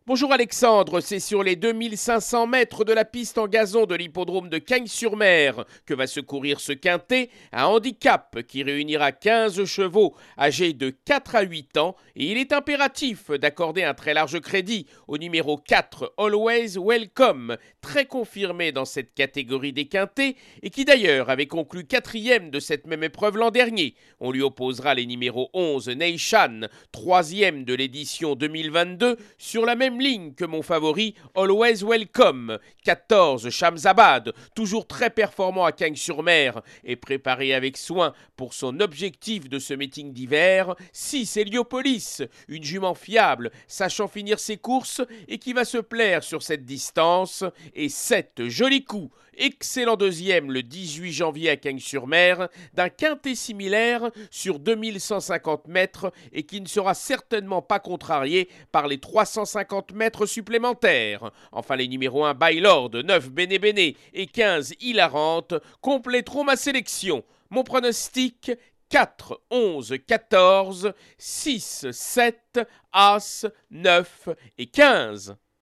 Bonjour Alexandre, c'est sur les 2500 mètres de la piste en gazon de l'hippodrome de Cagnes-sur-Mer que va se courir ce quintet, un handicap qui réunira 15 chevaux âgés de 4 à 8 ans et il est impératif d'accorder un très large crédit au numéro 4 Always Welcome, très confirmé dans cette catégorie des quintets et qui d'ailleurs avait conclu quatrième de cette même épreuve l'an dernier. On lui opposera les numéros 11 Neishan, troisième de l'édition 2022 sur la même ligne que mon favori Always Welcome, 14 Shamsabad, toujours très performant à Cagnes-sur-Mer et préparé avec soin pour son objectif de ce meeting d'hiver, 6 Heliopolis, une jument fiable, sachant finir ses courses et qui va se plaire sur cette distance, et 7 Joli Coup, excellent deuxième le 18 janvier à Cagnes-sur-Mer, d'un quintet similaire sur 2150 mètres et qui ne sera certainement pas contrarié par les 350 mètres supplémentaires. Enfin, les numéros 1 Baylord, 9 Bene Bene et 15 Hilarante compléteront ma sélection. Mon pronostic 4, 11, 14, 6, 7, As, 9 et 15.